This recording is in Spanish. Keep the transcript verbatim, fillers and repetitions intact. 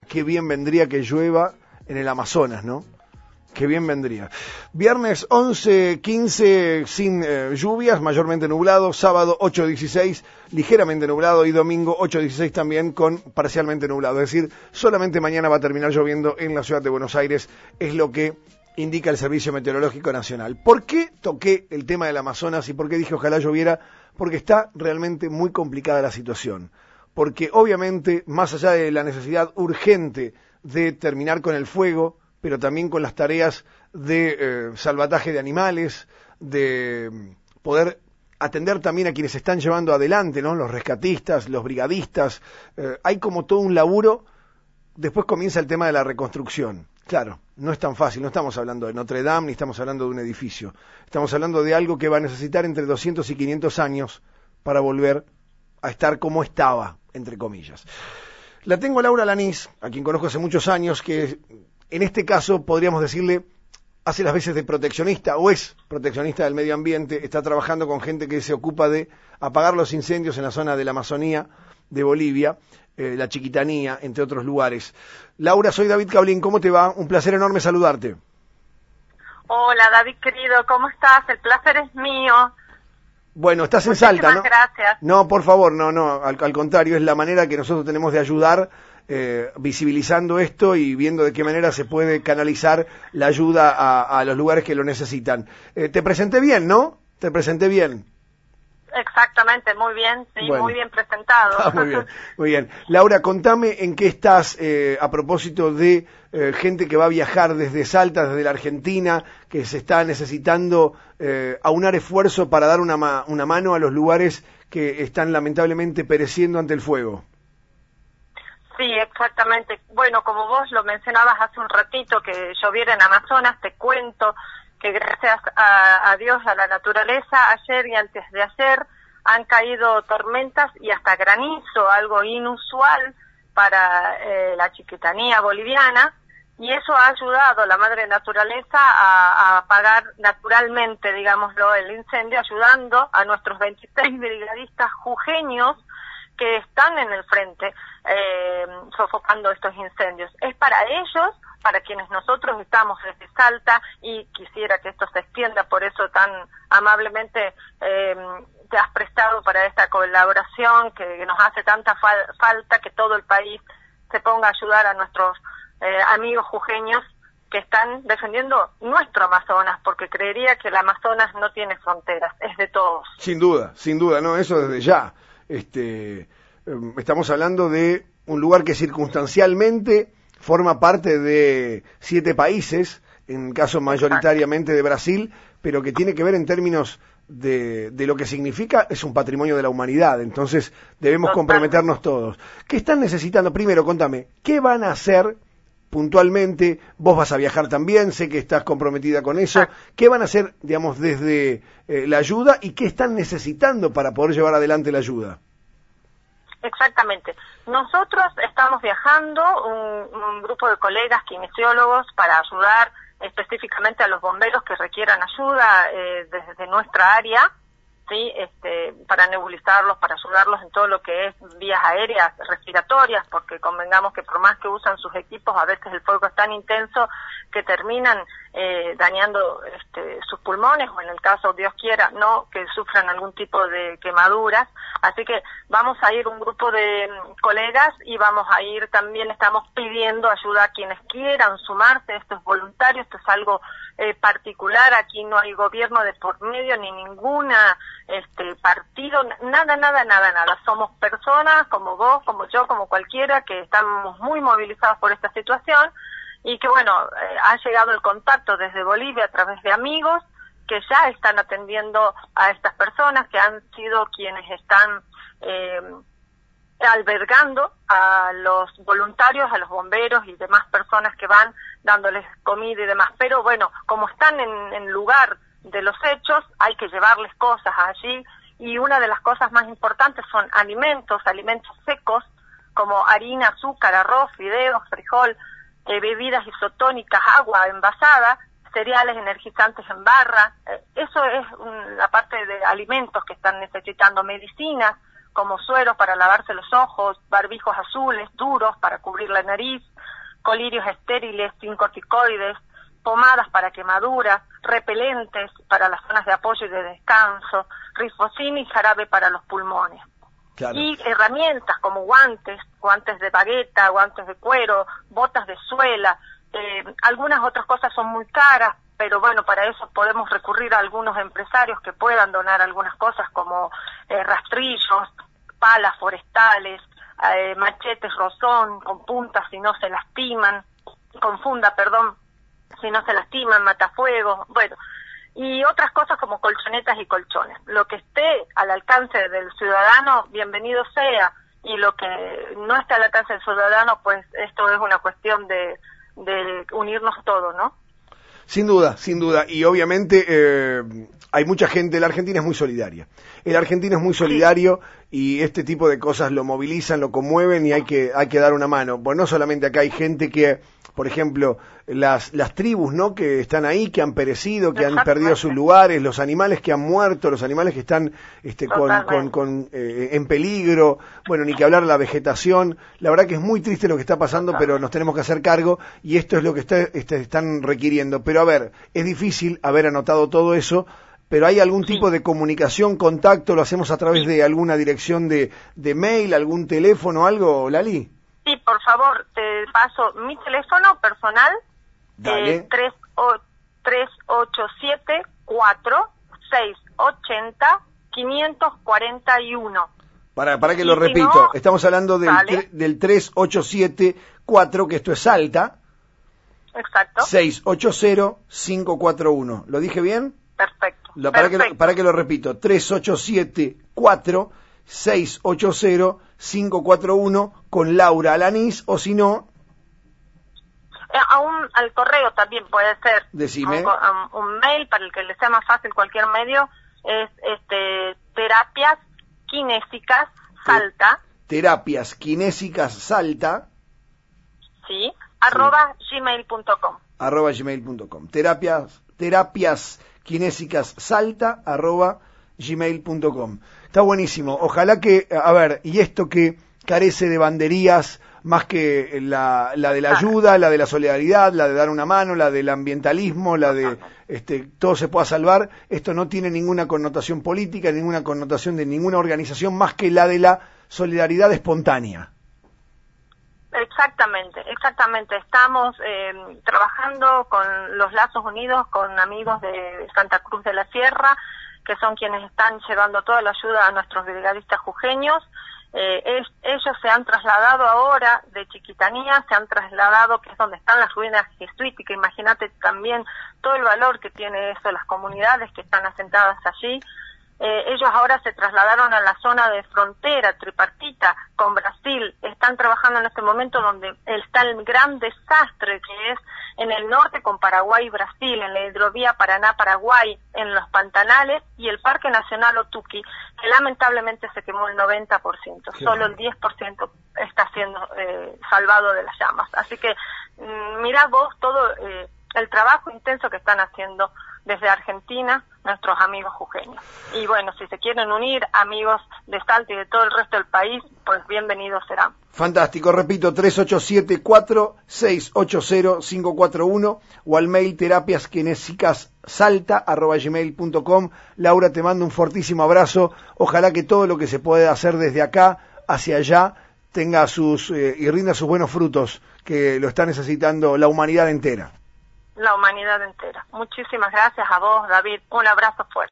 qué bien vendría que llueva en el Amazonas, ¿no? Qué bien vendría. Viernes once quince sin eh, lluvias, mayormente nublado. Sábado ocho dieciséis, ligeramente nublado. Y domingo ocho dieciséis también con parcialmente nublado. Es decir, solamente mañana va a terminar lloviendo en la ciudad de Buenos Aires. Es lo que indica el Servicio Meteorológico Nacional. ¿Por qué toqué el tema del Amazonas y por qué dije ojalá lloviera? Porque está realmente muy complicada la situación. Porque obviamente, más allá de la necesidad urgente de terminar con el fuego, pero también con las tareas de eh, salvataje de animales, de poder atender también a quienes están llevando adelante, ¿no? Los rescatistas, los brigadistas. Eh, hay como todo un laburo. Después comienza el tema de la reconstrucción. Claro, no es tan fácil, no estamos hablando de Notre Dame, ni estamos hablando de un edificio. Estamos hablando de algo que va a necesitar entre doscientos y quinientos años para volver a estar como estaba, entre comillas. La tengo a Laura Lanís, a quien conozco hace muchos años, que en este caso podríamos decirle, hace las veces de proteccionista, o es proteccionista del medio ambiente, está trabajando con gente que se ocupa de apagar los incendios en la zona de la Amazonía, de Bolivia, eh, la Chiquitanía, entre otros lugares. Laura, soy David Cablín, ¿cómo te va? Un placer enorme saludarte. Hola David querido, ¿cómo estás? El placer es mío. Bueno, estás en Muchísimas Salta, ¿no? Gracias. No, por favor, no, no, al, al contrario, es la manera que nosotros tenemos de ayudar, eh, visibilizando esto y viendo de qué manera se puede canalizar la ayuda a, a los lugares que lo necesitan. Eh, te presenté bien, ¿no? Te presenté bien. Exactamente, muy bien, sí, bueno. Muy bien presentado. Ah, muy bien, muy bien. Laura, contame en qué estás eh, a propósito de eh, gente que va a viajar desde Salta, desde la Argentina, que se está necesitando eh, aunar esfuerzo para dar una, ma una mano a los lugares que están lamentablemente pereciendo ante el fuego. Sí, exactamente. Bueno, como vos lo mencionabas hace un ratito, que lloviera en Amazonas, te cuento que gracias a, a Dios, a la naturaleza, ayer y antes de ayer han caído tormentas y hasta granizo, algo inusual para eh, la Chiquitanía boliviana, y eso ha ayudado a la madre naturaleza a, a apagar naturalmente, digámoslo, el incendio, ayudando a nuestros veintiséis brigadistas jujeños que están en el frente eh, sofocando estos incendios. Es para ellos, para quienes nosotros estamos desde Salta, y quisiera que esto se extienda, por eso tan amablemente eh, te has prestado para esta colaboración que nos hace tanta fal falta que todo el país se ponga a ayudar a nuestros eh, amigos jujeños que están defendiendo nuestro Amazonas, porque creería que el Amazonas no tiene fronteras, es de todos. Sin duda, sin duda, no, eso desde ya. Este, eh, estamos hablando de un lugar que circunstancialmente forma parte de siete países, en caso mayoritariamente de Brasil, pero que tiene que ver en términos de, de lo que significa, es un patrimonio de la humanidad, entonces debemos Total. comprometernos todos. ¿Qué están necesitando? Primero, contame, ¿qué van a hacer puntualmente? Vos vas a viajar también, sé que estás comprometida con eso. ¿Qué van a hacer, digamos, desde eh, la ayuda y qué están necesitando para poder llevar adelante la ayuda? Exactamente. Nosotros estamos viajando, un, un grupo de colegas kinesiólogos, para ayudar específicamente a los bomberos que requieran ayuda eh, desde nuestra área, sí, este, para nebulizarlos, para ayudarlos en todo lo que es vías aéreas, respiratorias, porque convengamos que por más que usan sus equipos, a veces el fuego es tan intenso que terminan eh, dañando este, sus pulmones, o en el caso, Dios quiera, no que sufran algún tipo de quemaduras. Así que vamos a ir un grupo de colegas y vamos a ir también, estamos pidiendo ayuda a quienes quieran sumarse. Esto es voluntario, esto es algo eh, particular, aquí no hay gobierno de por medio, ni ninguna este partido, nada, nada, nada, nada. Somos personas como vos, como yo, como cualquiera, que estamos muy movilizados por esta situación, y que bueno, eh, ha llegado el contacto desde Bolivia a través de amigos que ya están atendiendo a estas personas, que han sido quienes están eh, albergando a los voluntarios, a los bomberos y demás personas que van dándoles comida y demás. Pero bueno, como están en, en lugar de los hechos, hay que llevarles cosas allí, y una de las cosas más importantes son alimentos, alimentos secos, como harina, azúcar, arroz, fideos, frijol, eh, bebidas isotónicas, agua envasada, cereales energizantes en barra. Eh, eso es un, la parte de alimentos que están necesitando. Medicinas como sueros para lavarse los ojos, barbijos azules, duros para cubrir la nariz, colirios estériles sin corticoides, pomadas para quemaduras, repelentes para las zonas de apoyo y de descanso, rifocina y jarabe para los pulmones. Claro. Y herramientas como guantes, guantes de bagueta, guantes de cuero, botas de suela. Eh, algunas otras cosas son muy caras, pero bueno, para eso podemos recurrir a algunos empresarios que puedan donar algunas cosas como eh, rastrillos, palas forestales, eh, machetes rozón con puntas si no se lastiman, con funda, perdón, si no se lastiman, matafuegos, bueno, y otras cosas como colchonetas y colchones. Lo que esté al alcance del ciudadano, bienvenido sea, y lo que no esté al alcance del ciudadano, pues esto es una cuestión de, de unirnos todos, ¿no? Sin duda, sin duda, y obviamente eh, hay mucha gente, la Argentina es muy solidaria, el argentino es muy solidario y este tipo de cosas lo movilizan, lo conmueven y hay que hay que dar una mano. Pues no solamente acá hay gente que, por ejemplo, las las tribus, ¿no?, que están ahí, que han perecido, que han perdido sus lugares, los animales que han muerto, los animales que están este, con, con, con eh, en peligro, bueno, ni que hablar de la vegetación. La verdad que es muy triste lo que está pasando, pero nos tenemos que hacer cargo y esto es lo que está, este, están requiriendo. Pero a ver, es difícil haber anotado todo eso, pero ¿hay algún sí. tipo de comunicación, contacto? ¿Lo hacemos a través de alguna dirección de, de mail, algún teléfono, algo, Lali? Sí, por favor, te paso mi teléfono personal, eh, tres ocho siete, cuatro, seis ocho cero, cinco cuatro uno. Para, para que y lo si repito, no, estamos hablando del, tre, del tres ocho siete cuatro, que esto es Salta. Exacto. seis ocho cero, cinco cuatro uno. ¿Lo dije bien? Perfecto. Lo, para, Perfecto. Que lo, para que lo repito, tres ocho siete cuatro, seis ocho cero, cinco cuatro uno con Laura Alanís, o si no... Eh, a un, al correo también puede ser. Decime. Un, un mail para el que le sea más fácil cualquier medio, es este terapias kinésicas salta. Terapias kinésicas salta. Sí, arroba sí. gmail punto com. Arroba gmail punto com. Terapias, terapias kinésicas salta, arroba gmail punto com. Está buenísimo. Ojalá que, a ver, y esto que carece de banderías, más que la, la de la ayuda, la de la solidaridad, la de dar una mano, la del ambientalismo, la de este, todo se pueda salvar, esto no tiene ninguna connotación política, ninguna connotación de ninguna organización, más que la de la solidaridad espontánea. Exactamente, exactamente. Estamos eh, trabajando con los Lazos Unidos, con amigos de Santa Cruz de la Sierra, que son quienes están llevando toda la ayuda a nuestros brigadistas jujeños. Eh, es, ellos se han trasladado ahora de Chiquitanía, se han trasladado, que es donde están las ruinas jesuíticas. Imagínate también todo el valor que tiene eso, las comunidades que están asentadas allí. Eh, ellos ahora se trasladaron a la zona de frontera tripartita con Brasil, están trabajando en este momento donde está el gran desastre que es en el norte con Paraguay y Brasil, en la hidrovía Paraná-Paraguay, en los pantanales y el Parque Nacional Otuqui, que lamentablemente se quemó el noventa por ciento, Qué solo bueno. el diez por ciento está siendo eh, salvado de las llamas. Así que mmm, mirá vos todo eh, el trabajo intenso que están haciendo desde Argentina nuestros amigos jujeños. Y bueno, si se quieren unir, amigos de Salta y de todo el resto del país, pues bienvenidos serán. Fantástico, repito, tres ocho siete cuatro, seis ocho cero, cinco cuatro uno o al mail terapias kinésicas salta arroba gmail punto com. Laura, te mando un fortísimo abrazo. Ojalá que todo lo que se pueda hacer desde acá hacia allá tenga sus eh, y rinda sus buenos frutos, que lo está necesitando la humanidad entera. La humanidad entera. Muchísimas gracias a vos, David. Un abrazo fuerte.